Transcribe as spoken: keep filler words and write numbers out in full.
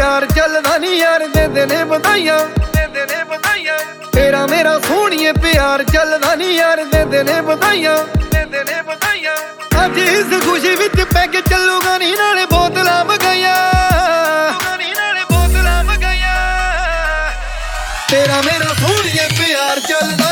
ਪਿਆਰ ਚੱਲਦਾ ਨੀ ਯਾਰ ਦਿੰਦੇ ਨੇ ਵਧਾਈਆਂ, ਦਿੰਦੇ ਨੇ ਵਧਾਈਆਂ। ਤੇਰਾ ਮੇਰਾ ਸੋਹਣੀਏ ਪਿਆਰ ਚੱਲਦਾ ਨੀ ਯਾਰ ਦਿੰਦੇ ਨੇ ਵਧਾਈਆਂ, ਦਿੰਦੇ ਨੇ ਵਧਾਈਆਂ। ਅੱਜ ਇਸ ਖੁਸ਼ੀ ਵਿੱਚ ਪੈਗ ਚੱਲੂਗਾ ਨੀ ਨਾਲੇ ਬੋਤਲਾਂ ਮਗਾਈਆਂ, ਨੀ ਨਾਲੇ ਬੋਤਲਾਂ ਮਗਾਈਆਂ। ਤੇਰਾ ਮੇਰਾ ਸੋਹਣੀਏ ਪਿਆਰ ਚੱਲਦਾ